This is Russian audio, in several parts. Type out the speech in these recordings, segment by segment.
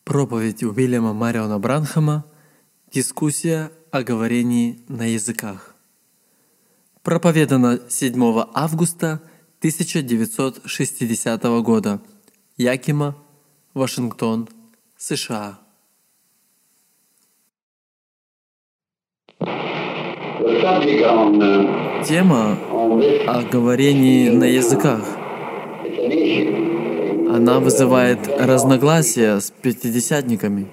Проповедь Уильяма Мариона Бранхама «Дискуссия о говорении на языках». Проповедана 7 августа 1960 года. Якима, Вашингтон, США. Тема о говорении на языках. Она вызывает разногласия с пятидесятниками.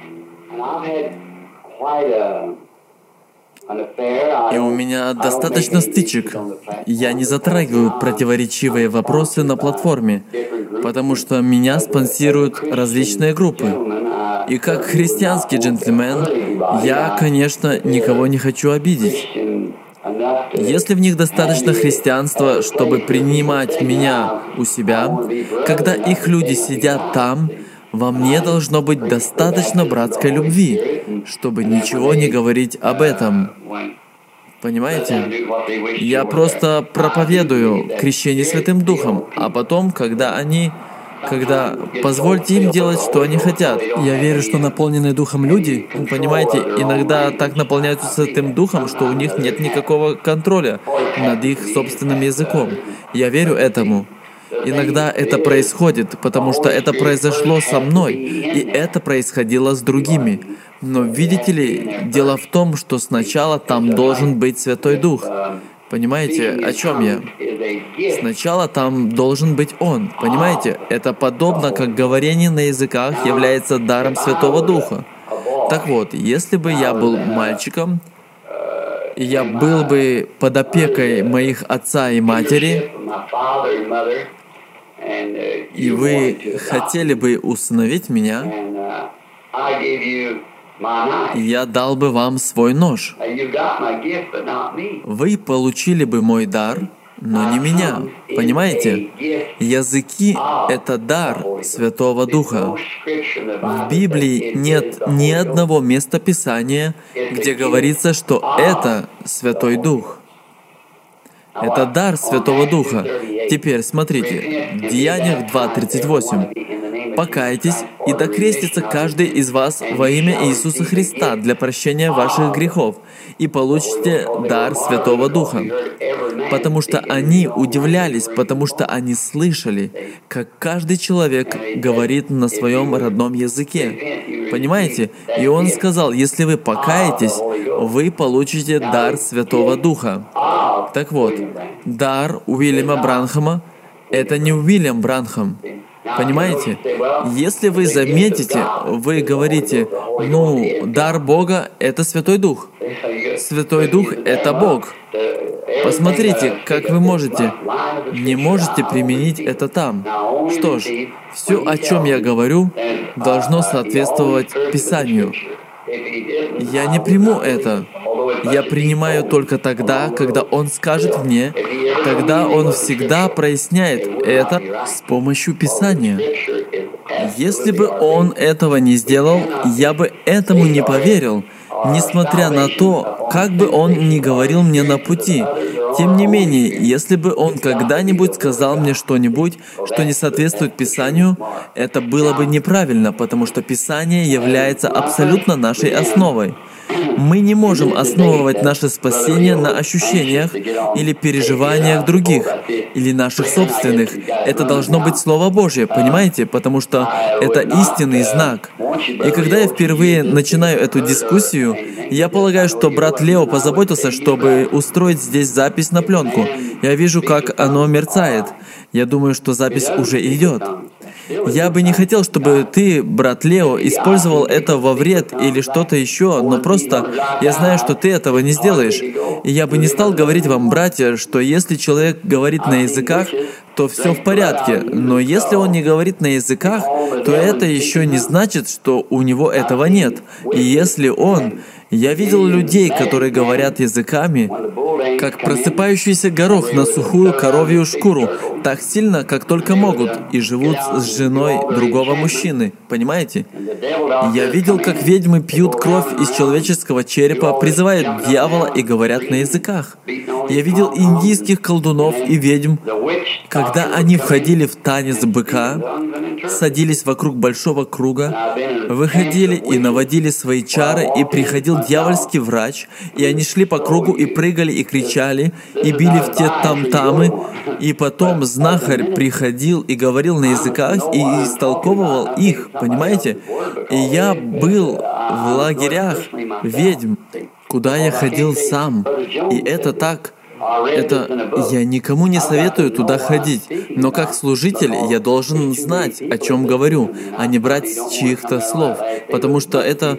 И у меня достаточно стычек. Я не затрагиваю противоречивые вопросы на платформе, потому что меня спонсируют различные группы. И как христианский джентльмен, я, конечно, никого не хочу обидеть. Если в них достаточно христианства, чтобы принимать меня у себя, когда их люди сидят там, во мне должно быть достаточно братской любви, чтобы ничего не говорить об этом. Понимаете? Я просто проповедую крещение Святым Духом, а потом, когда позвольте им делать, что они хотят. Я верю, что наполненные Духом люди, понимаете, иногда так наполняются Святым Духом, что у них нет никакого контроля над их собственным языком. Я верю этому. Иногда это происходит, потому что это произошло со мной, и это происходило с другими. Но видите ли, дело в том, что сначала там должен быть Святой Дух. Понимаете, о чем я? Сначала там должен быть Он. Понимаете? Это подобно, как говорение на языках является даром Святого Духа. Так вот, если бы я был мальчиком, и я был бы под опекой моих отца и матери, и вы хотели бы усыновить меня, я дал бы вам свой нож. Вы получили бы мой дар, но не меня. Понимаете? Языки — это дар Святого Духа. В Библии нет ни одного места Писания, где говорится, что это Святой Дух. Это дар Святого Духа. Теперь смотрите, в Деяниях 2:38. «Покайтесь, и докрестится каждый из вас во имя Иисуса Христа для прощения ваших грехов, и получите дар Святого Духа». Потому что они удивлялись, потому что они слышали, как каждый человек говорит на своем родном языке. Понимаете? И он сказал, если вы покаетесь, вы получите дар Святого Духа. Так вот, дар Уильяма Бранхама — это не Уильям Бранхам. Понимаете? Если вы заметите, вы говорите, дар Бога — это Святой Дух. Святой Дух — это Бог. Посмотрите, как вы не можете применить это там. Что ж, все, о чем я говорю, должно соответствовать Писанию. Я не приму это. Я принимаю только тогда, когда Он скажет мне, тогда Он всегда проясняет это с помощью Писания. Если бы Он этого не сделал, я бы этому не поверил, несмотря на то, как бы Он ни говорил мне на пути. Тем не менее, если бы Он когда-нибудь сказал мне что-нибудь, что не соответствует Писанию, это было бы неправильно, потому что Писание является абсолютно нашей основой. Мы не можем основывать наше спасение на ощущениях или переживаниях других, или наших собственных. Это должно быть Слово Божье, понимаете? Потому что это истинный знак. И когда я впервые начинаю эту дискуссию, я полагаю, что брат Лео позаботился, чтобы устроить здесь запись на пленку. Я вижу, как оно мерцает. Я думаю, что запись уже идет. Я бы не хотел, чтобы ты, брат Лео, использовал это во вред или что-то еще, но просто я знаю, что ты этого не сделаешь. И я бы не стал говорить вам, братья, что если человек говорит на языках, то все в порядке. Но если он не говорит на языках, то это еще не значит, что у него этого нет. И если он... Я видел людей, которые говорят языками, как просыпающийся горох на сухую коровью шкуру, так сильно, как только могут, и живут с женой другого мужчины. Понимаете? Я видел, как ведьмы пьют кровь из человеческого черепа, призывают дьявола и говорят на языках. Я видел индийских колдунов и ведьм, когда они входили в танец быка, садились вокруг большого круга, выходили и наводили свои чары, и приходил дьявольский врач, и они шли по кругу и прыгали, и кричали, и били в те там-тамы, и потом знахарь приходил и говорил на языках, и истолковывал их, понимаете? И я был в лагерях ведьм, куда я ходил сам, и это так. Я никому не советую туда ходить, но как служитель я должен знать, о чем говорю, а не брать с чьих-то слов, потому что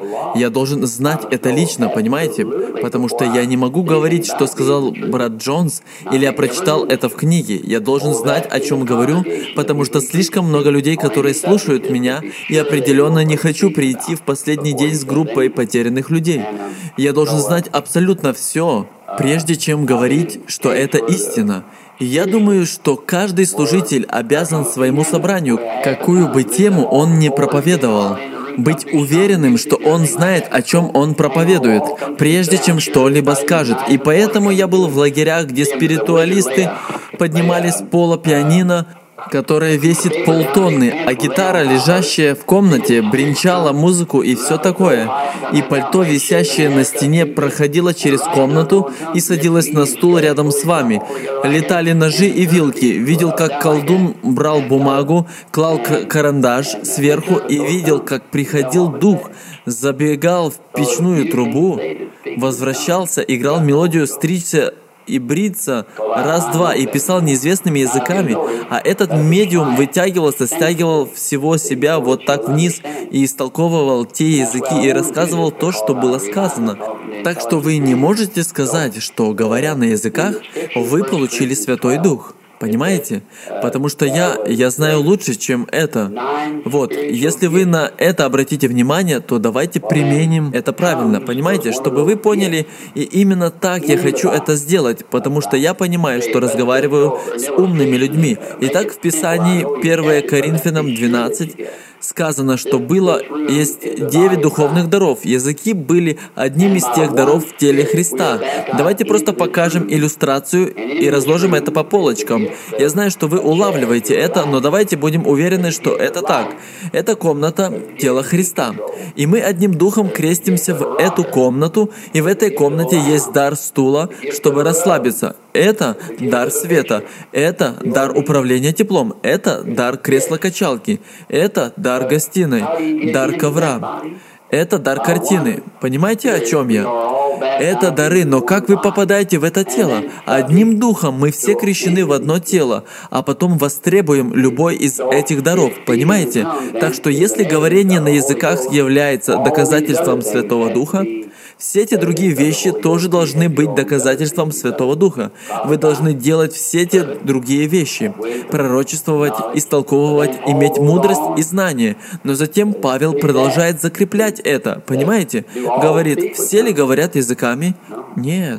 я должен знать это лично, понимаете? Потому что я не могу говорить, что сказал брат Джонс, или я прочитал это в книге. Я должен знать, о чем говорю, потому что слишком много людей, которые слушают меня, и определенно не хочу прийти в последний день с группой потерянных людей. Я должен знать абсолютно все, прежде чем говорить, что это истина. И я думаю, что каждый служитель обязан своему собранию, какую бы тему он ни проповедовал, быть уверенным, что он знает, о чем он проповедует, прежде чем что-либо скажет. И поэтому я был в лагерях, где спиритуалисты поднимали с пола пианино, которая весит полтонны, а гитара, лежащая в комнате, бренчала музыку и все такое. И пальто, висящее на стене, проходило через комнату и садилось на стул рядом с вами. Летали ножи и вилки. Видел, как колдун брал бумагу, клал карандаш сверху и видел, как приходил дух, забегал в печную трубу, возвращался, играл мелодию, стричься и бриться раз-два и писал неизвестными языками, а этот медиум вытягивался, стягивал всего себя вот так вниз и истолковывал те языки и рассказывал то, что было сказано. Так что вы не можете сказать, что, говоря на языках, вы получили Святой Дух. Понимаете? Потому что я знаю лучше, чем это. Вот, если вы на это обратите внимание, то давайте применим это правильно, понимаете? Чтобы вы поняли, и именно так я хочу это сделать, потому что я понимаю, что разговариваю с умными людьми. Итак, в Писании 1 Коринфянам 12 сказано, что есть 9 духовных даров. Языки были одним из тех даров в теле Христа. Давайте просто покажем иллюстрацию и разложим это по полочкам. Я знаю, что вы улавливаете это, но давайте будем уверены, что это так. Это комната тела Христа. И мы одним духом крестимся в эту комнату, и в этой комнате есть дар стула, чтобы расслабиться. Это дар света, это дар управления теплом, это дар кресла-качалки, это дар гостиной, дар ковра, это дар картины. Понимаете, о чем я? Это дары, но как вы попадаете в это тело? Одним духом мы все крещены в одно тело, а потом востребуем любой из этих даров, понимаете? Так что если говорение на языках является доказательством Святого Духа, все эти другие вещи тоже должны быть доказательством Святого Духа. Вы должны делать все эти другие вещи. Пророчествовать, истолковывать, иметь мудрость и знание. Но затем Павел продолжает закреплять это. Понимаете? Говорит, все ли говорят языками? Нет.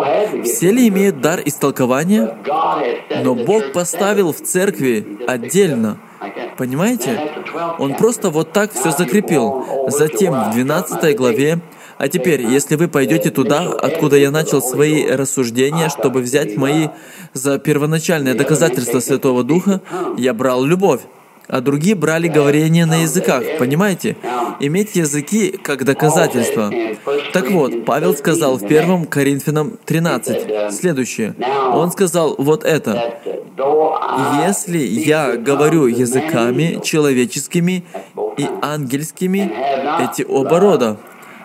Все ли имеют дар истолкования? Но Бог поставил в церкви отдельно. Понимаете? Он просто вот так все закрепил. Затем в 12 главе. А теперь, если вы пойдете туда, откуда я начал свои рассуждения, чтобы взять мои за первоначальное доказательство Святого Духа, я брал любовь, а другие брали говорение на языках, понимаете? Иметь языки как доказательство. Так вот, Павел сказал в 1 Коринфянам 13 следующее. Он сказал вот это. «Если я говорю языками человеческими и ангельскими, эти оба рода,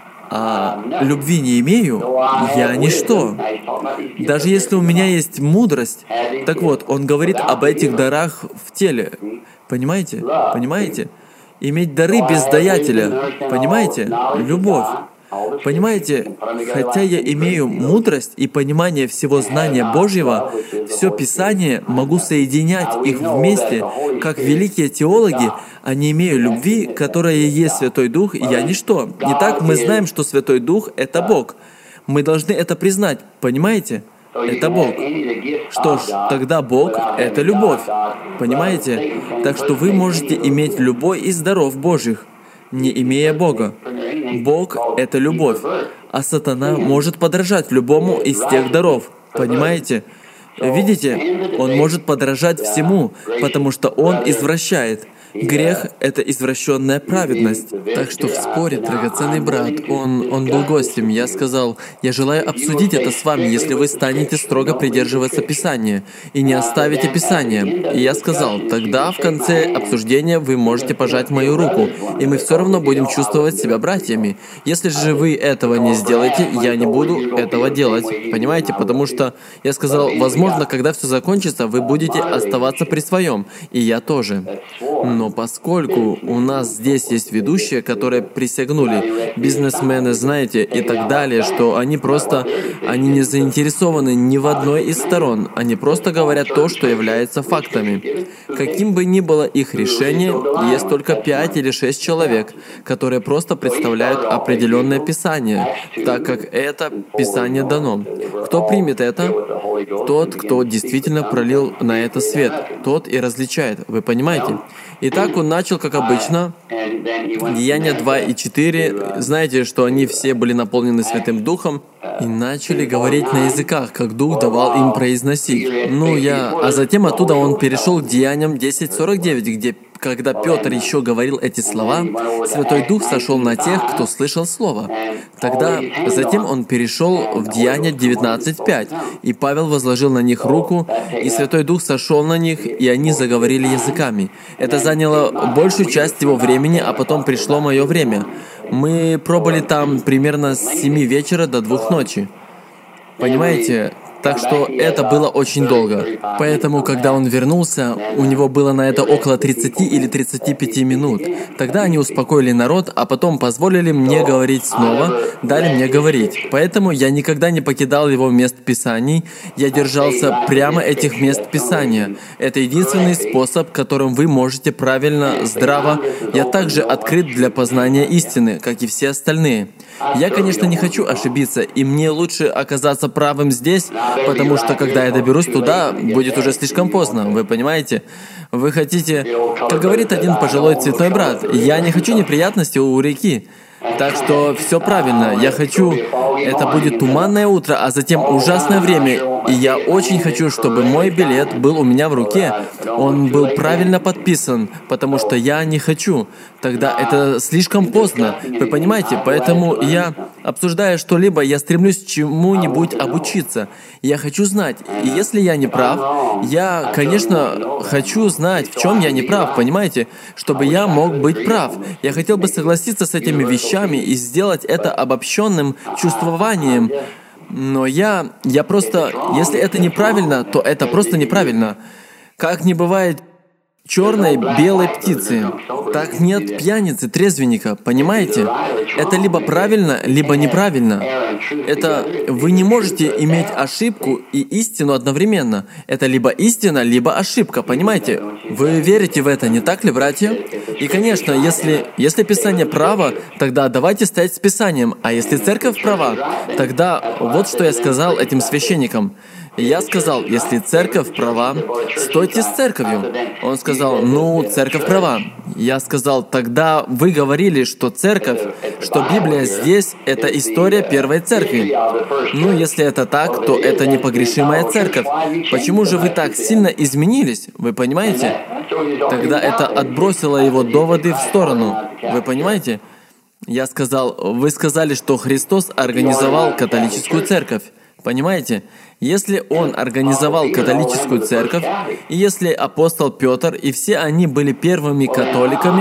а любви не имею, я ничто. Даже если у меня есть мудрость». Так вот, он говорит об этих дарах в теле. Понимаете? Понимаете? Иметь дары без даятеля. Понимаете? Любовь. Понимаете, хотя я имею мудрость и понимание всего знания Божьего, все Писание могу соединять их вместе, как великие теологи, а не имею любви, которая есть Святой Дух, я ничто. Итак, мы знаем, что Святой Дух — это Бог. Мы должны это признать, понимаете? это Бог. Что ж, тогда Бог — это любовь. Понимаете? Так что вы можете иметь любой из даров Божьих, не имея Бога. Бог — это любовь, а сатана может подражать любому из тех даров. Понимаете? Видите, он может подражать всему, потому что он извращает. Грех — это извращенная праведность. Так что в споре, драгоценный брат, он был гостем. Я сказал, я желаю обсудить это с вами, если вы станете строго придерживаться Писания и не оставите Писание. И я сказал, тогда в конце обсуждения вы можете пожать мою руку, и мы все равно будем чувствовать себя братьями. Если же вы этого не сделаете, я не буду этого делать. Понимаете? Потому что я сказал, возможно, когда все закончится, вы будете оставаться при своем, и я тоже. Но поскольку у нас здесь есть ведущие, которые присягнули, бизнесмены, знаете, и так далее, что они не заинтересованы ни в одной из сторон, они просто говорят то, что является фактами. Каким бы ни было их решение, есть только 5 или 6 человек, которые просто представляют определенное Писание, так как это Писание дано. Кто примет это? Тот, кто действительно пролил на это свет, тот и различает. Вы понимаете? Итак, он начал, как обычно, Деяния 2 и 4. Знаете, что они все были наполнены Святым Духом и начали говорить на языках, как Дух давал им произносить. А затем оттуда он перешел к Деяниям 10:49, где, когда Петр еще говорил эти слова, Святой Дух сошел на тех, кто слышал Слово. Затем он перешел в Деяния 19:5, и Павел возложил на них руку, и Святой Дух сошел на них, и они заговорили языками. Это заняло большую часть его времени, а потом пришло мое время. Мы пробыли там примерно с 7 вечера до 2 ночи. Понимаете? Так что это было очень долго. Поэтому, когда он вернулся, у него было на это около 30 или 35 минут. Тогда они успокоили народ, а потом позволили мне говорить снова, дали мне говорить. Поэтому я никогда не покидал его мест Писаний, я держался прямо этих мест Писания. Это единственный способ, которым вы можете правильно, здраво. Я также открыт для познания истины, как и все остальные. Я, конечно, не хочу ошибиться, и мне лучше оказаться правым здесь, потому что, когда я доберусь туда, будет уже слишком поздно, вы понимаете? Вы хотите... Как говорит один пожилой цветной брат, я не хочу неприятностей у реки. Так что все правильно. Я хочу... Это будет туманное утро, а затем ужасное время. И я очень хочу, чтобы мой билет был у меня в руке. Он был правильно подписан, потому что я не хочу. Тогда это слишком поздно. Вы понимаете? Поэтому я, обсуждая что-либо, я стремлюсь чему-нибудь обучиться. Я хочу знать. И если я не прав, я, конечно, хочу знать, в чем я не прав, понимаете? Чтобы я мог быть прав. Я хотел бы согласиться с этими вещами и сделать это обобщенным чувствованием. Но я просто... Если это неправильно, то это просто неправильно. Как не бывает черной белой птицы, так нет пьяницы, трезвенника, понимаете? Это либо правильно, либо неправильно. Это вы не можете иметь ошибку и истину одновременно. Это либо истина, либо ошибка, понимаете? Вы верите в это, не так ли, братья? И, конечно, если Писание право, тогда давайте стоять с Писанием. А если церковь права, тогда вот что я сказал этим священникам. Я сказал, если церковь права, стойте с церковью. Он сказал, церковь права. Я сказал, тогда вы говорили, что церковь, что Библия здесь — это история первой церкви. Если это так, то это непогрешимая церковь. Почему же вы так сильно изменились? Вы понимаете? Тогда это отбросило его доводы в сторону. Вы понимаете? Я сказал, вы сказали, что Христос организовал католическую церковь. Понимаете? Если он организовал католическую церковь, и если апостол Петр и все они были первыми католиками,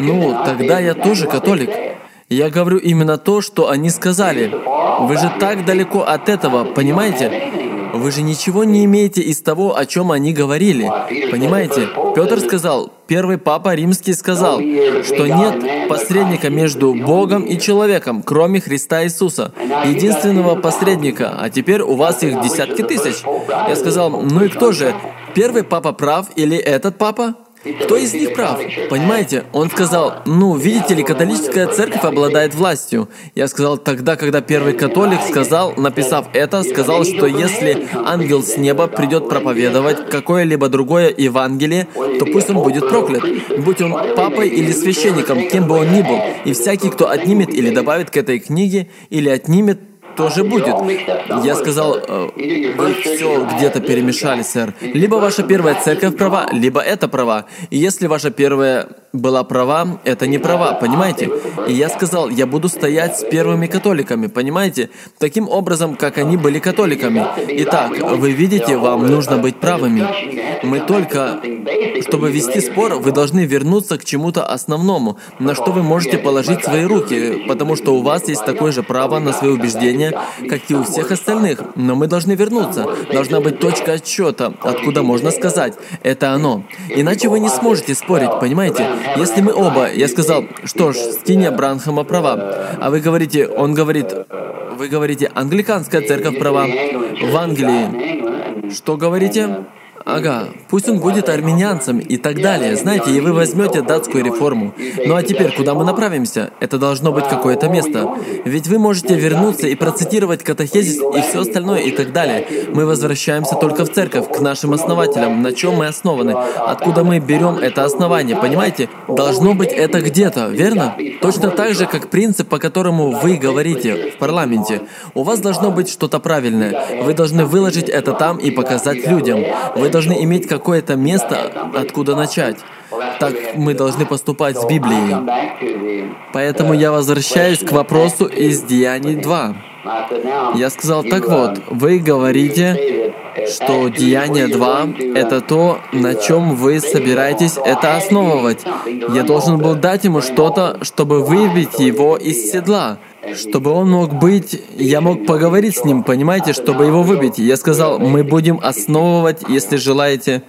тогда я тоже католик. Я говорю именно то, что они сказали. Вы же так далеко от этого, понимаете? Вы же ничего не имеете из того, о чем они говорили. Понимаете? Петр сказал, первый папа римский сказал, что нет посредника между Богом и человеком, кроме Христа Иисуса. Единственного посредника, а теперь у вас их десятки тысяч. Я сказал, и кто же? Первый папа прав или этот папа? Кто из них прав? Понимаете? Он сказал, ну, видите ли, католическая церковь обладает властью. Я сказал, тогда, когда первый католик сказал, написав это, сказал, что если ангел с неба придет проповедовать какое-либо другое Евангелие, то пусть он будет проклят. Будь он папой или священником, кем бы он ни был. И всякий, кто отнимет или добавит к этой книге, или отнимет, тоже будет. Я сказал, вы все где-то перемешали, сэр. Либо ваша первая церковь права, либо это права. И если ваша первая была права, это не права, понимаете? И я сказал, я буду стоять с первыми католиками, понимаете? Таким образом, как они были католиками. Итак, вы видите, вам нужно быть правыми. Мы только, чтобы вести спор, вы должны вернуться к чему-то основному, на что вы можете положить свои руки, потому что у вас есть такое же право на свои убеждения, как и у всех остальных. Но мы должны вернуться. Должна быть точка отсчета, откуда можно сказать, это оно. Иначе вы не сможете спорить, понимаете? Если мы оба, я сказал, что ж, Стиния Бранхама права, а вы говорите, вы говорите, англиканская церковь права, в Англии, что говорите? Ага, пусть он будет армянцем и так далее. Знаете, и вы возьмете датскую реформу. Ну а теперь, куда мы направимся? Это должно быть какое-то место. Ведь вы можете вернуться и процитировать катехизис и все остальное и так далее. Мы возвращаемся только в церковь, к нашим основателям, на чем мы основаны, откуда мы берем это основание, понимаете? Должно быть это где-то, верно? Точно так же, как принцип, по которому вы говорите в парламенте. У вас должно быть что-то правильное. Вы должны выложить это там и показать людям. Вы должны иметь какое-то место, откуда начать. Так мы должны поступать с Библией. Поэтому я возвращаюсь к вопросу из Деяний 2. Я сказал, так вот, вы говорите, что Деяние 2 — это то, на чем вы собираетесь это основывать. Я должен был дать ему что-то, чтобы выбить его из седла. Чтобы он мог быть, я мог поговорить с ним, понимаете, чтобы его выбить. Я сказал, мы будем основывать, если желаете.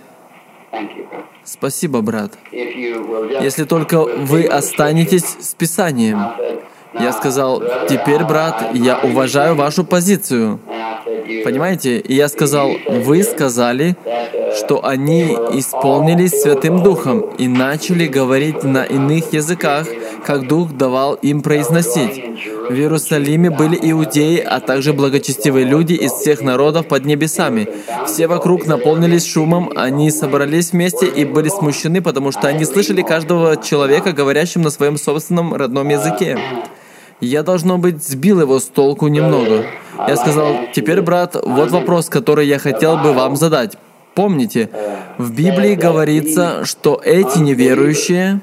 Спасибо, брат. Если только вы останетесь с Писанием. Я сказал, теперь, брат, я уважаю вашу позицию. Понимаете? И я сказал, вы сказали, что они исполнились Святым Духом и начали говорить на иных языках, как Дух давал им произносить. В Иерусалиме были иудеи, а также благочестивые люди из всех народов под небесами. Все вокруг наполнились шумом, они собрались вместе и были смущены, потому что они слышали каждого человека, говорящим на своем собственном родном языке. Я, должно быть, сбил его с толку немного. Я сказал, теперь, брат, вот вопрос, который я хотел бы вам задать. Помните, в Библии говорится, что эти неверующие...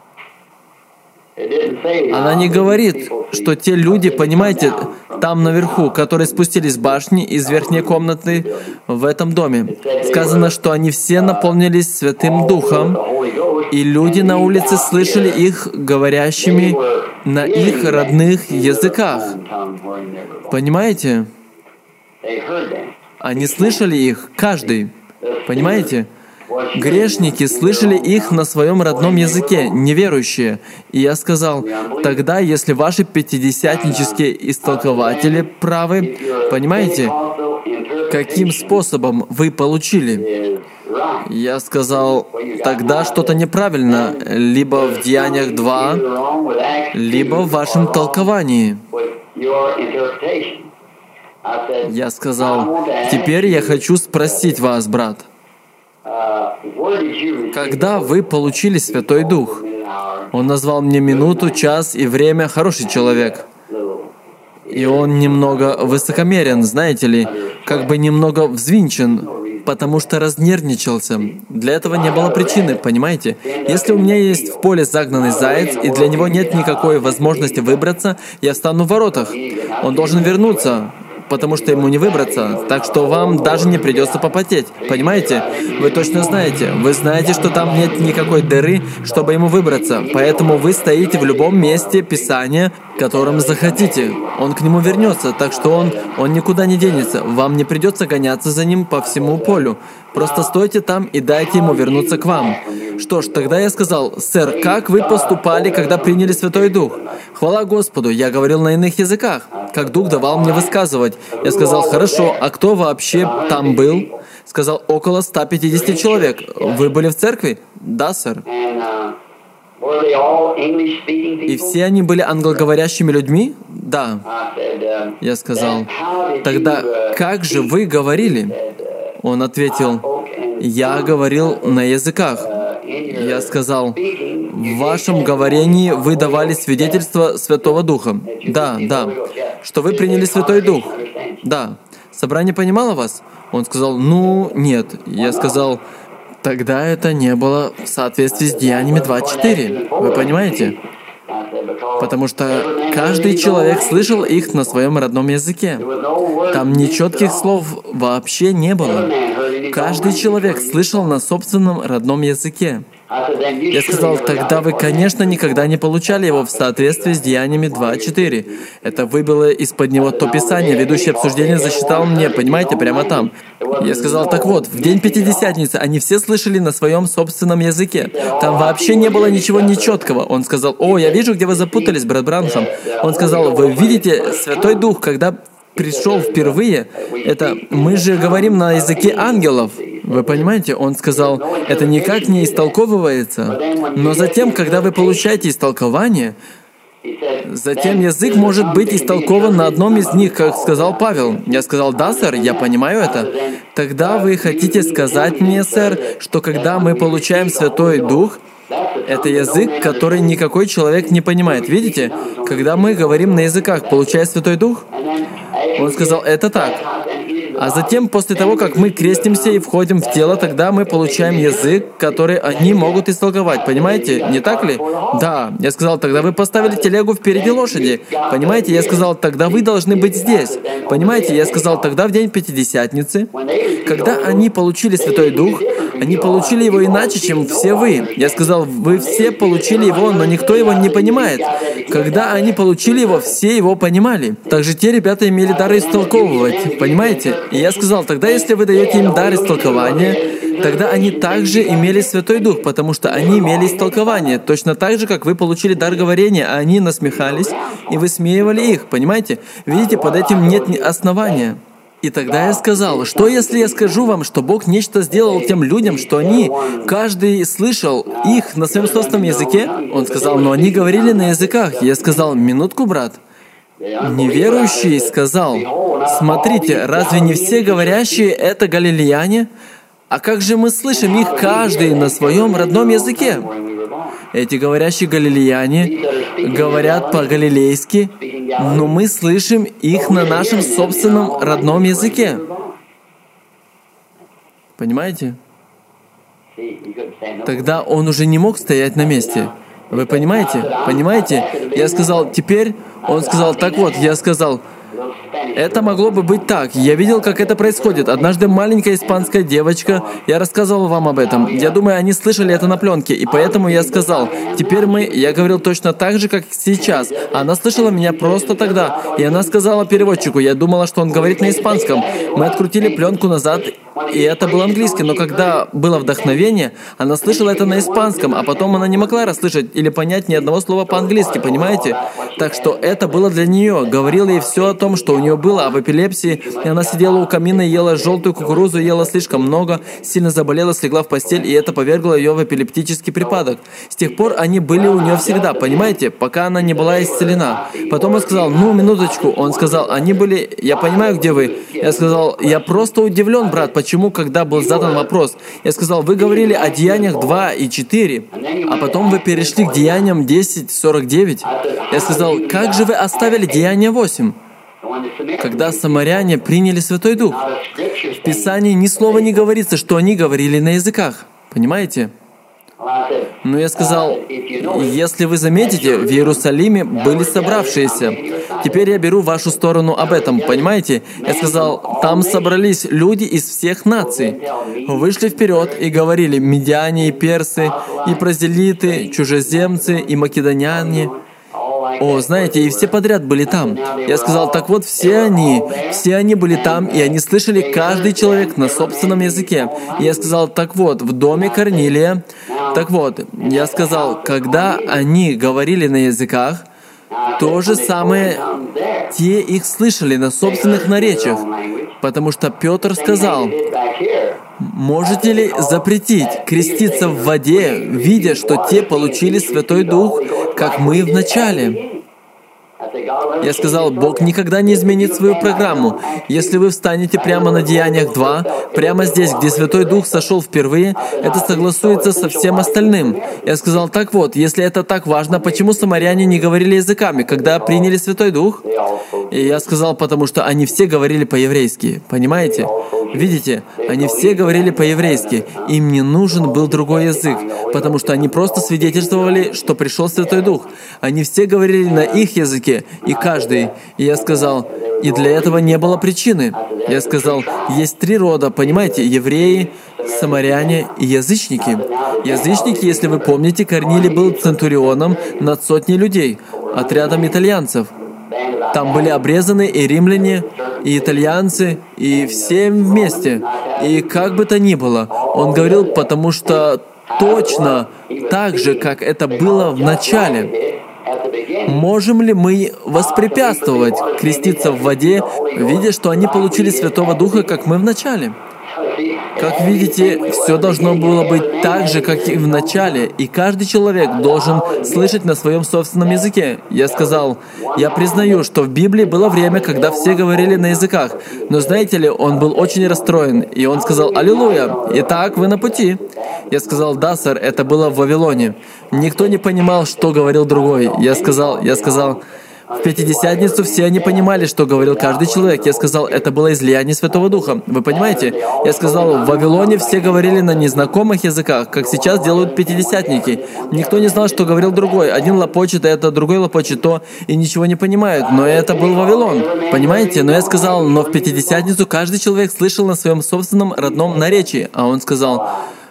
Она не говорит, что те люди, понимаете, там наверху, которые спустились с башни из верхней комнаты в этом доме. Сказано, что они все наполнились Святым Духом, и люди на улице слышали их говорящими на их родных языках. Понимаете? Они слышали их, каждый. Понимаете? Грешники слышали их на своем родном языке, неверующие. И я сказал, тогда, если ваши пятидесятнические истолкователи правы, понимаете, каким способом вы получили? Я сказал, тогда что-то неправильно, либо в Деяниях 2, либо в вашем толковании. Я сказал, теперь я хочу спросить вас, брат, когда вы получили Святой Дух? Он назвал мне минуту, час и время. Хороший человек. И он немного высокомерен, знаете ли, как бы немного взвинчен, потому что разнервничался. Для этого не было причины, понимаете? Если у меня есть в поле загнанный заяц, и для него нет никакой возможности выбраться, я встану в воротах. Он должен вернуться, потому что ему не выбраться, так что вам даже не придется попотеть. Понимаете? Вы точно знаете. Вы знаете, что там нет никакой дыры, чтобы ему выбраться. Поэтому вы стоите в любом месте Писания, которым захотите. Он к нему вернется, так что он никуда не денется. Вам не придется гоняться за ним по всему полю. Просто стойте там и дайте ему вернуться к вам. Что ж, тогда я сказал, сэр, как вы поступали, когда приняли Святой Дух? Хвала Господу, я говорил на иных языках, как Дух давал мне высказывать. Я сказал, хорошо, а кто вообще там был? Сказал, около 150 человек. Вы были в церкви? Да, сэр. И все они были англоговорящими людьми? Да. Я сказал, тогда как же вы говорили? Он ответил, я говорил на языках. Я сказал, в вашем говорении вы давали свидетельство Святого Духа. Да, да. Что вы приняли Святой Дух. Да. Собрание понимало вас? Он сказал, ну, нет. Я сказал, тогда это не было в соответствии с Деяниями 2:4. Вы понимаете? Потому что каждый человек слышал их на своем родном языке. Там нечетких слов вообще не было. Каждый человек слышал на собственном родном языке. Я сказал, тогда вы, конечно, никогда не получали его в соответствии с Деяниями 2:4. Это выбило из-под него то Писание. Ведущий обсуждение засчитал мне, понимаете, прямо там. Я сказал, так вот, в день Пятидесятницы они все слышали на своем собственном языке. Там вообще не было ничего нечеткого. Он сказал, о, я вижу, где вы запутались, брат Бранхам. Он сказал, вы видите, Святой Дух, когда пришел впервые, это мы же говорим на языке ангелов. Вы понимаете? Он сказал, это никак не истолковывается. Но затем, когда вы получаете истолкование, затем язык может быть истолкован на одном из них, как сказал Павел. Я сказал, да, сэр, я понимаю это. Тогда вы хотите сказать мне, сэр, что когда мы получаем Святой Дух, это язык, который никакой человек не понимает. Видите? Когда мы говорим на языках, получая Святой Дух, он сказал, это так. А затем, после того, как мы крестимся и входим в тело, тогда мы получаем язык, который они могут истолковать. Понимаете? Не так ли? Да. Я сказал, тогда вы поставили телегу впереди лошади. Понимаете? Я сказал, тогда вы должны быть здесь. Понимаете? Я сказал, тогда в день Пятидесятницы, когда они получили Святой Дух, они получили его иначе, чем все вы. Я сказал, вы все получили его, но никто его не понимает. Когда они получили его, все его понимали. Также те ребята имели дар истолковывать. Понимаете? И я сказал, тогда если вы даете им дар истолкования, тогда они также имели Святой Дух, потому что они имели истолкование. Точно так же, как вы получили дар говорения, а они насмехались и высмеивали их. Понимаете? Видите, под этим нет основания. И тогда я сказал, что если я скажу вам, что Бог нечто сделал тем людям, что они, каждый слышал их на своем собственном языке? Он сказал, но они говорили на языках. Я сказал, минутку, брат. Неверующий сказал, смотрите, разве не все говорящие это галилеяне? А как же мы слышим их каждый на своем родном языке? Эти говорящие галилеяне говорят по-галилейски, но мы слышим их на нашем собственном родном языке. Понимаете? Тогда он уже не мог стоять на месте. Вы понимаете? Понимаете? Я сказал, теперь... Он сказал, так вот, я сказал, это могло бы быть так. Я видел, как это происходит. Однажды маленькая испанская девочка, я рассказывал вам об этом. Я думаю, они слышали это на пленке, и поэтому я сказал, теперь я говорил точно так же, как сейчас. Она слышала меня просто тогда, и она сказала переводчику, я думала, что он говорит на испанском. Мы открутили пленку назад, и это был английский, но когда было вдохновение, она слышала это на испанском, а потом она не могла расслышать или понять ни одного слова по-английски, понимаете? Так что это было для нее. Говорила ей все о том, что у нее было об эпилепсии, и она сидела у камина, ела желтую кукурузу, ела слишком много, сильно заболела, слегла в постель, и это повергло ее в эпилептический припадок. С тех пор они были у нее всегда, понимаете, пока она не была исцелена. Потом он сказал, ну, минуточку. Он сказал, они были... Я понимаю, где вы. Я сказал, я просто удивлен, брат, почему, когда был задан вопрос. Я сказал, вы говорили о Деяниях 2 и 4, а потом вы перешли к Деяниям 10:49. Я сказал, как же вы оставили Деяния 8? Когда самаряне приняли Святой Дух. В Писании ни слова не говорится, что они говорили на языках. Понимаете? Но я сказал, если вы заметите, в Иерусалиме были собравшиеся. Теперь я беру вашу сторону об этом, понимаете? Я сказал, там собрались люди из всех наций. Вышли вперед и говорили медиане и персы, и прозелиты, чужеземцы, и македоняне. О, знаете, и все подряд были там. Я сказал, так вот, все они были там, и они слышали каждый человек на собственном языке. И я сказал, так вот, в доме Корнилия, так вот, я сказал, когда они говорили на языках, то же самое, те их слышали на собственных наречиях. Потому что Петр сказал, Можете ли запретить креститься в воде, видя, что те получили Святой Дух, как мы в начале? Я сказал, Бог никогда не изменит свою программу. Если вы встанете прямо на Деяниях 2, прямо здесь, где Святой Дух сошел впервые, это согласуется со всем остальным. Я сказал, так вот, если это так важно, почему самаряне не говорили языками, когда приняли Святой Дух? И я сказал, потому что они все говорили по-еврейски. Понимаете? Видите, они все говорили по-еврейски. Им не нужен был другой язык, потому что они просто свидетельствовали, что пришел Святой Дух. Они все говорили на их языке, и каждый. И я сказал, и для этого не было причины. Я сказал, есть 3 рода, понимаете, евреи, самаряне и язычники. Язычники, если вы помните, Корнилий был центурионом над сотней людей, отрядом итальянцев. Там были обрезаны и римляне, и итальянцы, и все вместе. И как бы то ни было, он говорил, потому что точно так же, как это было в начале. Можем ли мы воспрепятствовать креститься в воде, видя, что они получили Святого Духа, как мы в начале? Как видите, все должно было быть так же, как и в начале, и каждый человек должен слышать на своем собственном языке. Я сказал, я признаю, что в Библии было время, когда все говорили на языках, но знаете ли, он был очень расстроен, и он сказал, «Аллилуйя! Итак, вы на пути». Я сказал, «Да, сэр, это было в Вавилоне». Никто не понимал, что говорил другой. Я сказал, в Пятидесятницу все они понимали, что говорил каждый человек. Я сказал, это было излияние Святого Духа. Вы понимаете? Я сказал, в Вавилоне все говорили на незнакомых языках, как сейчас делают пятидесятники. Никто не знал, что говорил другой. Один лопочет это, другой лопочет то, и ничего не понимают. Но это был Вавилон. Понимаете? Но я сказал, но в Пятидесятницу каждый человек слышал на своем собственном родном наречии. А он сказал,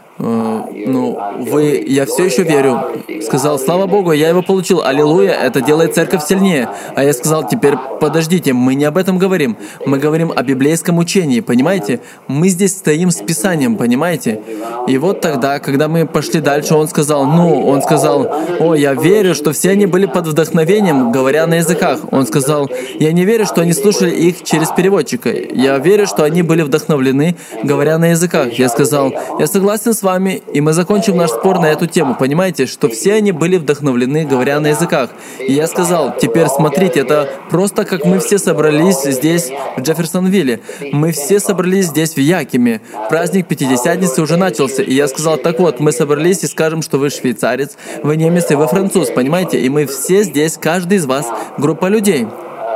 я все еще верю. Сказал, слава Богу, я его получил. Аллилуйя, это делает церковь сильнее. А я сказал, теперь подождите, мы не об этом говорим. Мы говорим о библейском учении, понимаете? Мы здесь стоим с Писанием, понимаете? И вот тогда, когда мы пошли дальше, он сказал, я верю, что все они были под вдохновением, говоря на языках. Он сказал, я не верю, что они слушали их через переводчика. Я верю, что они были вдохновлены, говоря на языках. Я сказал, я согласен с вами, и мы закончим наш спор на эту тему. Понимаете, что все они были вдохновлены, говоря на языках. И я сказал, теперь смотрите, это просто как мы все собрались здесь, в Джефферсонвилле. Мы все собрались здесь, в Якиме. Праздник Пятидесятницы уже начался. И я сказал, так вот, мы собрались и скажем, что вы швейцарец, вы немец и вы француз, понимаете? И мы все здесь, каждый из вас, группа людей.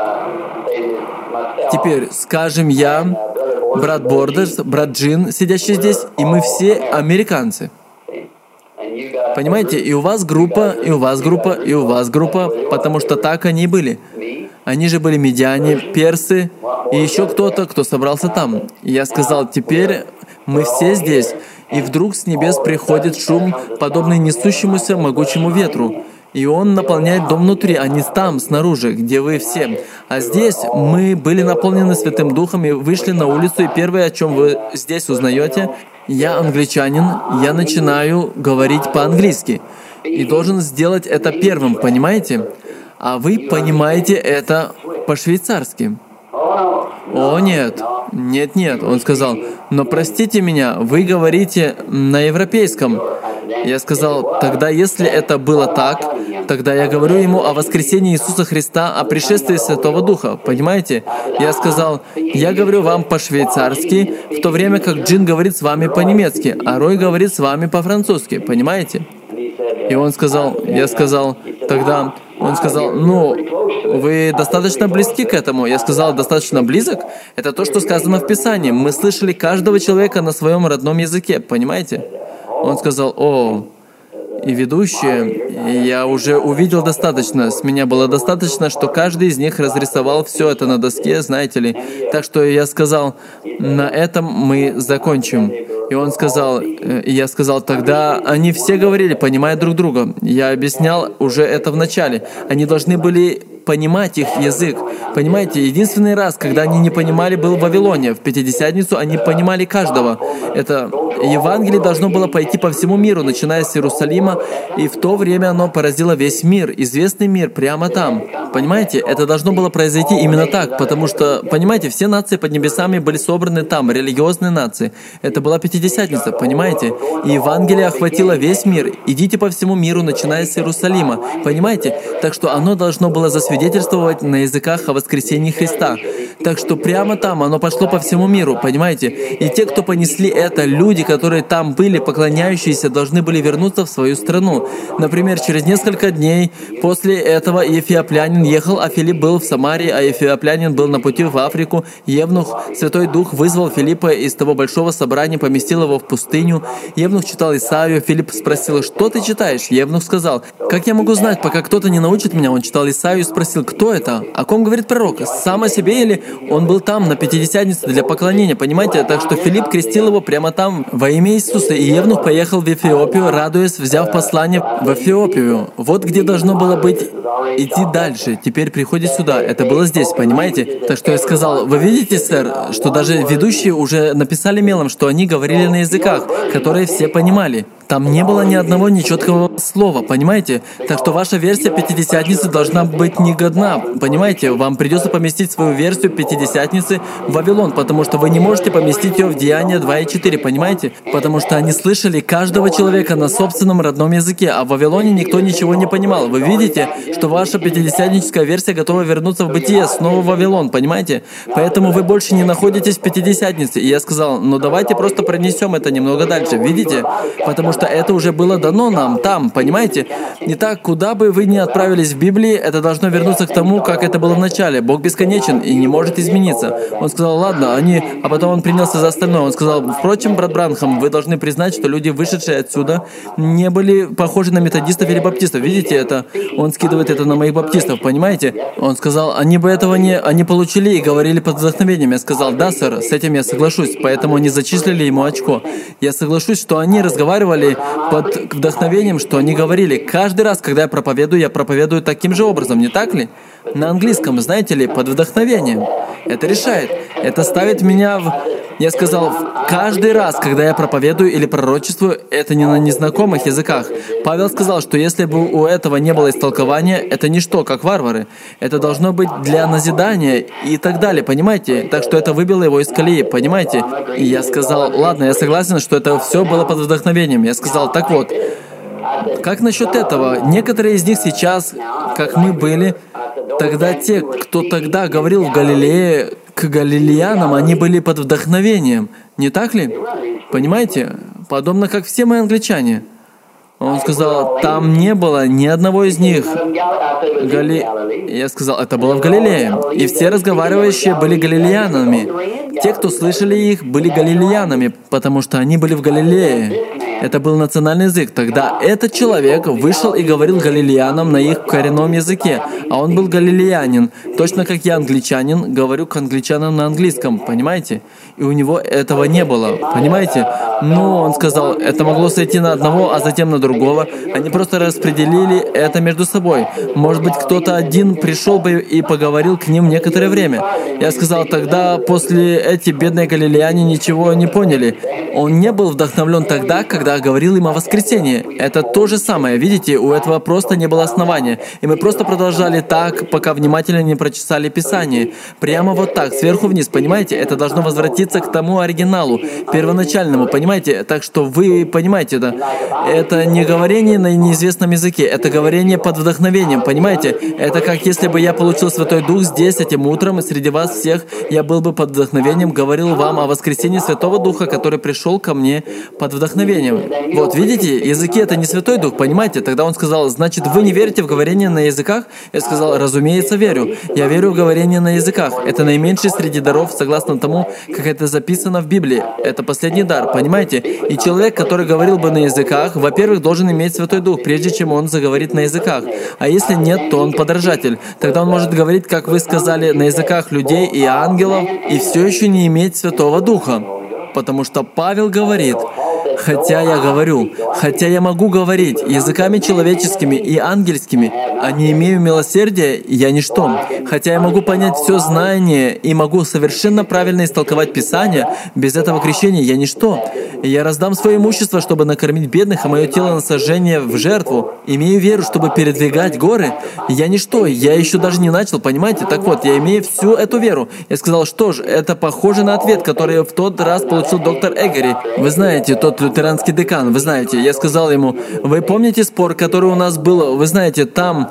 Теперь скажем я, брат Бордерс, брат Джин, сидящий здесь, и мы все американцы. Понимаете, и у вас группа, и у вас группа, и у вас группа, потому что так они и были. Они же были медиане, персы, и еще кто-то, кто собрался там. И я сказал, теперь мы все здесь, и вдруг с небес приходит шум, подобный несущемуся могучему ветру. И он наполняет дом внутри, а не там, снаружи, где вы все. А здесь мы были наполнены Святым Духом и вышли на улицу, и первое, о чем вы здесь узнаете, я англичанин, я начинаю говорить по-английски. И должен сделать это первым, понимаете? А вы понимаете это по-швейцарски. О, нет. Нет, он сказал, но простите меня, вы говорите на европейском. Я сказал, тогда если это было так, тогда я говорю ему о воскресении Иисуса Христа, о пришествии Святого Духа, понимаете? Я сказал, я говорю вам по-швейцарски, в то время как Джин говорит с вами по-немецки, а Рой говорит с вами по-французски, понимаете? И он сказал, тогда, он сказал, вы достаточно близки к этому. Я сказал, достаточно близок? Это то, что сказано в Писании. Мы слышали каждого человека на своем родном языке, понимаете? Он сказал, и ведущие, я уже увидел достаточно, с меня было достаточно, что каждый из них разрисовал все это на доске, знаете ли. Так что я сказал, на этом мы закончим. И он сказал, и я сказал, тогда они все говорили, понимая друг друга. Я объяснял уже это в начале. Они должны были понимать их язык. Понимаете, единственный раз, когда они не понимали, был в Вавилоне. В Пятидесятницу они понимали каждого. Это Евангелие должно было пойти по всему миру, начиная с Иерусалима, и в то время оно поразило весь мир, известный мир прямо там. Понимаете, это должно было произойти именно так, потому что, понимаете, все нации под небесами были собраны там, религиозные нации. Это была Пятидесятница, понимаете? И Евангелие охватило весь мир. Идите по всему миру, начиная с Иерусалима. Понимаете? Так что оно должно было засвидетельствовать на языках о воскресении Христа. Так что прямо там оно пошло по всему миру, понимаете? И те, кто понесли это, люди, которые там были, поклоняющиеся, должны были вернуться в свою страну. Например, через несколько дней после этого эфиоплянин ехал, а Филипп был в Самарии, а эфиоплянин был на пути в Африку. Евнух, Святой Дух, вызвал Филиппа из того большого собрания, поместил его в пустыню. Евнух читал Исаию. Филипп спросил: «Что ты читаешь?» Евнух сказал: «Как я могу знать, пока кто-то не научит меня?» Он читал Исаию и спросил: «Кто это? О ком говорит пророк? Сам о себе или он был там на Пятидесятнице для поклонения?» Понимаете? Так что Филипп крестил его прямо там во имя Иисуса. И Евнух поехал в Эфиопию, радуясь, взяв послание в Эфиопию. Вот где должно было быть идти дальше. Теперь приходит сюда. Это было здесь, понимаете? Так что я сказал: «Вы видите, сэр, что даже ведущие уже написали мелом, что они говорили на языках, которые все понимали. Там не было ни одного нечеткого слова, понимаете? Так что ваша версия Пятидесятницы должна быть негодна, понимаете? Вам придется поместить свою версию Пятидесятницы в Вавилон, потому что вы не можете поместить ее в Деяния 2:4, понимаете? Потому что они слышали каждого человека на собственном родном языке, а в Вавилоне никто ничего не понимал. Вы видите, что ваша пятидесятническая версия готова вернуться в бытие, снова в Вавилон, понимаете? Поэтому вы больше не находитесь в Пятидесятнице. И я сказал: «Ну давайте просто пронесем это немного дальше, видите? Потому что это уже было дано нам там, понимаете? Итак, куда бы вы ни отправились в Библии, это должно вернуться к тому, как это было в начале. Бог бесконечен и не может измениться». Он сказал: «Ладно, а потом он принялся за остальное. Он сказал: «Впрочем, брат Бранхам, вы должны признать, что люди, вышедшие отсюда, не были похожи на методистов или баптистов. Видите это? Он скидывает это на моих баптистов, понимаете?» Он сказал: «Они бы этого они получили и говорили под вдохновением». Я сказал: «Да, сэр, с этим я соглашусь». Поэтому они зачислили ему очко. Я соглашусь, что они разговаривали под вдохновением, что они говорили. Каждый раз, когда я проповедую таким же образом, не так ли? На английском, знаете ли, под вдохновением. Это решает. Это ставит меня в... Я сказал: каждый раз, когда я проповедую или пророчествую, это не на незнакомых языках. Павел сказал, что если бы у этого не было истолкования, это ничто, как варвары. Это должно быть для назидания и так далее, понимаете? Так что это выбило его из колеи, понимаете? И я сказал: ладно, я согласен, что это все было под вдохновением. Я сказал: так вот, как насчет этого? Некоторые из них сейчас, как мы были, тогда те, кто тогда говорил в Галилее, к галилеянам, они были под вдохновением. Не так ли? Понимаете? Подобно как все мы англичане. Он сказал: там не было ни одного из них. Я сказал: это было в Галилее. И все разговаривающие были галилеянами. Те, кто слышали их, были галилеянами, потому что они были в Галилее. Это был национальный язык. Тогда этот человек вышел и говорил галилеянам на их коренном языке, а он был галилеянин. Точно как я, англичанин, говорю к англичанам на английском, понимаете? И у него этого не было, понимаете? Ну, он сказал, это могло сойти на одного, а затем на другого. Они просто распределили это между собой. Может быть, кто-то один пришел бы и поговорил к ним некоторое время. Я сказал: тогда после эти бедные галилеяне ничего не поняли. Он не был вдохновлен тогда, когда говорил им о воскресении. Это то же самое. Видите, у этого просто не было основания. И мы просто продолжали так, пока внимательно не прочесали Писание. Прямо вот так, сверху вниз, понимаете? Это должно возвратиться к тому оригиналу, первоначальному, понимаете? Так что вы понимаете, да? Это не говорение на неизвестном языке, это говорение под вдохновением, понимаете? Это как если бы я получил Святой Дух здесь этим утром, и среди вас всех я был бы под вдохновением, говорил вам о воскресении Святого Духа, который пришел ко мне под вдохновением. Вот, видите, языки — это не Святой Дух, понимаете? Тогда он сказал: значит, вы не верите в говорение на языках? Я сказал: разумеется, верю. Я верю в говорение на языках. Это наименьший среди даров, согласно тому, как это записано в Библии. Это последний дар, понимаете? И человек, который говорил бы на языках, во-первых, должен иметь Святой Дух, прежде чем он заговорит на языках. А если нет, то он подражатель. Тогда он может говорить, как вы сказали, на языках людей и ангелов, и все еще не иметь Святого Духа. Потому что Павел говорит: хотя я говорю, хотя я могу говорить языками человеческими и ангельскими, не имею милосердия, я ничто. Хотя я могу понять все знание и могу совершенно правильно истолковать Писание, без этого крещения я ничто. И я раздам свое имущество, чтобы накормить бедных, а мое тело на сожжение в жертву. Имею веру, чтобы передвигать горы. Я ничто, я еще даже не начал, понимаете? Так вот, я имею всю эту веру. Я сказал, что ж, это похоже на ответ, который в тот раз получил доктор Эггери. Вы знаете, тот лютеранский декан, вы знаете. Я сказал ему, вы помните спор, который у нас был, вы знаете, там...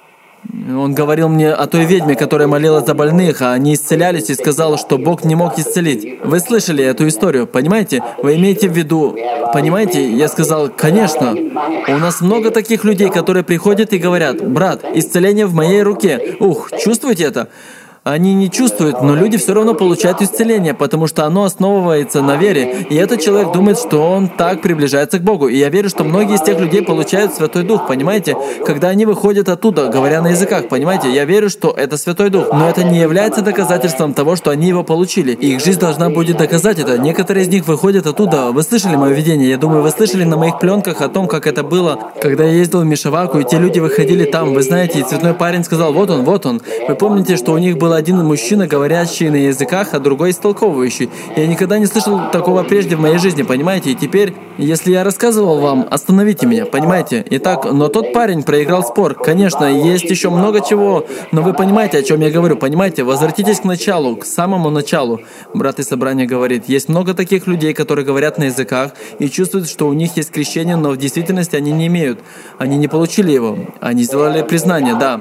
Он говорил мне о той ведьме, которая молилась за больных, а они исцелялись, и сказал, что Бог не мог исцелить. Вы слышали эту историю, понимаете? Вы имеете в виду... Понимаете? Я сказал, конечно. У нас много таких людей, которые приходят и говорят, брат, исцеление в моей руке. Ух, чувствуете это? Они не чувствуют, но люди все равно получают исцеление, потому что оно основывается на вере. И этот человек думает, что он так приближается к Богу. И я верю, что многие из тех людей получают Святой Дух, понимаете? Когда они выходят оттуда, говоря на языках, понимаете? Я верю, что это Святой Дух. Но это не является доказательством того, что они его получили. И их жизнь должна будет доказать это. Некоторые из них выходят оттуда. Вы слышали мое видение? Я думаю, вы слышали на моих пленках о том, как это было, когда я ездил в Мишаваку, и те люди выходили там. Вы знаете, и цветной парень сказал, вот он, вот он. Вы помните, что у них было один мужчина, говорящий на языках, а другой истолковывающий. Я никогда не слышал такого прежде в моей жизни, понимаете? И теперь, если я рассказывал вам, остановите меня, понимаете? Итак, но тот парень проиграл спор. Конечно, есть еще много чего, но вы понимаете, о чем я говорю, понимаете? Возвратитесь к началу, к самому началу. Брат из собрания говорит, есть много таких людей, которые говорят на языках и чувствуют, что у них есть крещение, но в действительности они не имеют. Они не получили его. Они сделали признание, да.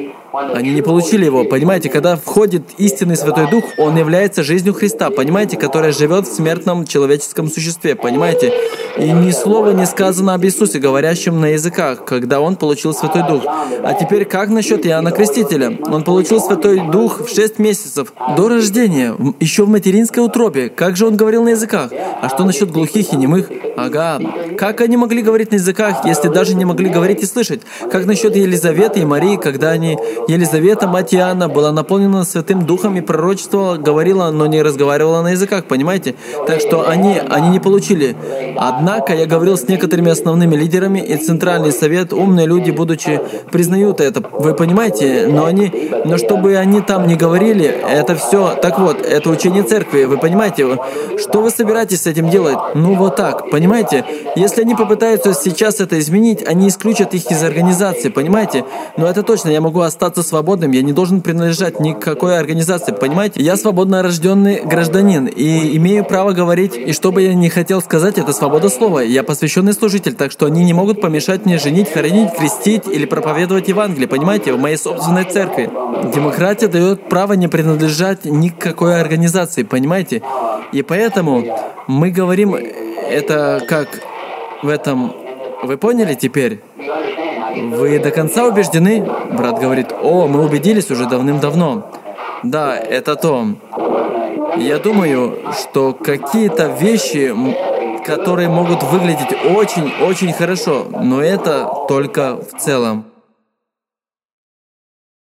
Они не получили его. Понимаете, когда входит истинный Святой Дух, он является жизнью Христа, понимаете, которая живет в смертном человеческом существе, понимаете? И ни слова не сказано об Иисусе, говорящем на языках, когда он получил Святой Дух. А теперь как насчет Иоанна Крестителя? Он получил Святой Дух в 6 месяцев до рождения, еще в материнской утробе. Как же он говорил на языках? А что насчет глухих и немых? Ага. Как они могли говорить на языках, если даже не могли говорить и слышать? Как насчет Елизаветы и Марии, когда они... Елизавета, мать Иоанна, была наполнена Святым Духом и пророчествовала, говорила, но не разговаривала на языках, понимаете? Так что они не получили. Однако я говорил с некоторыми основными лидерами, и Центральный Совет, умные люди, будучи, признают это. Вы понимаете? Но чтобы они там не говорили, это все... Так вот, это учение церкви, вы понимаете? Что вы собираетесь с этим делать? Ну вот так, понимаете? Если они попытаются сейчас это изменить, они исключат их из организации, понимаете? Но это точно, я могу остаться свободным, я не должен принадлежать ни к какой организации, понимаете? Я свободно рожденный гражданин и имею право говорить, и что бы я ни хотел сказать, это свобода слова. Я посвященный служитель, так что они не могут помешать мне женить, хоронить, крестить или проповедовать Евангелие, понимаете, в моей собственной церкви. Демократия дает право не принадлежать ни к какой организации, понимаете? И поэтому мы говорим это как в этом... Вы поняли теперь? Вы до конца убеждены? Брат говорит, о, мы убедились уже давным-давно. Да, это то. Я думаю, что какие-то вещи, которые могут выглядеть очень-очень хорошо, но это только в целом.